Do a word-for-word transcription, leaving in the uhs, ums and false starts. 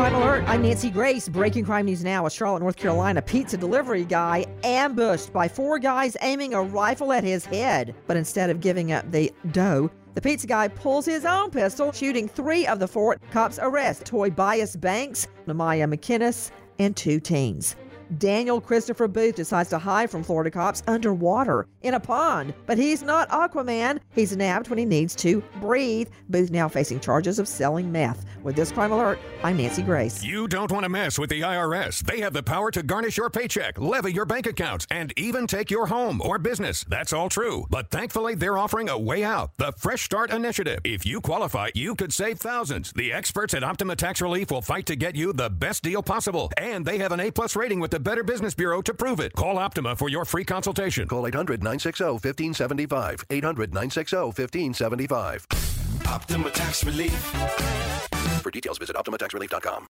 Crime Alert, I'm Nancy Grace. Breaking crime news now. A Charlotte, North Carolina pizza delivery guy ambushed by four guys aiming a rifle at his head. But instead of giving up the dough, the pizza guy pulls his own pistol, shooting three of the four. Cops arrest Tobias Banks, Nehemiah McInnes, and two teens. Daniel Christopher Booth decides to hide from Florida cops underwater in a pond, but he's not Aquaman. He's nabbed when he needs to breathe. Booth now facing charges of selling meth. With this Crime Alert, I'm Nancy Grace. You don't want to mess with the I R S. They have the power to garnish your paycheck, levy your bank accounts, and even take your home or business. That's all true. But thankfully, they're offering a way out, the Fresh Start Initiative. If you qualify, you could save thousands. The experts at Optima Tax Relief will fight to get you the best deal possible. And they have an A-plus rating with the Better Business Bureau to prove it. Call Optima for your free consultation. Call eight hundred, nine six zero, one five seven five. eight hundred, nine six zero, one five seven five. Optima Tax Relief. For details, visit Optima Tax Relief dot com.